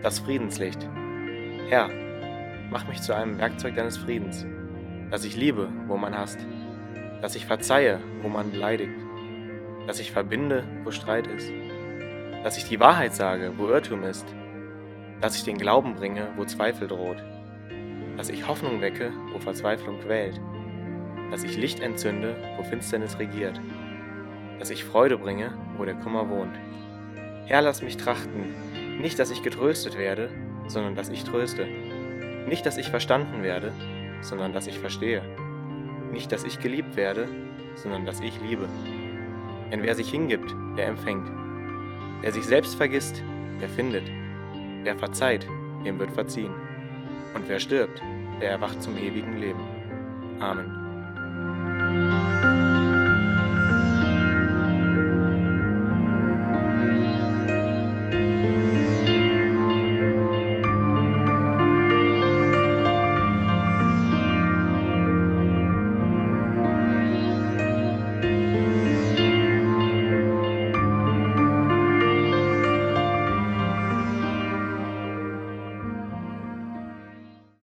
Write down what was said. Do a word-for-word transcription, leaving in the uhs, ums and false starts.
das Friedenslicht. Herr, mach mich zu einem Werkzeug deines Friedens, dass ich liebe, wo man hasst, dass ich verzeihe, wo man beleidigt, dass ich verbinde, wo Streit ist, dass ich die Wahrheit sage, wo Irrtum ist, dass ich den Glauben bringe, wo Zweifel droht, dass ich Hoffnung wecke, wo Verzweiflung quält, dass ich Licht entzünde, wo Finsternis regiert, dass ich Freude bringe, wo der Kummer wohnt. Herr, lass mich trachten, nicht, dass ich getröstet werde, sondern dass ich tröste, nicht, dass ich verstanden werde, sondern dass ich verstehe, nicht, dass ich geliebt werde, sondern dass ich liebe. Denn wer sich hingibt, der empfängt. Wer sich selbst vergisst, der findet. Wer verzeiht, dem wird verziehen. Und wer stirbt, der erwacht zum ewigen Leben. Amen.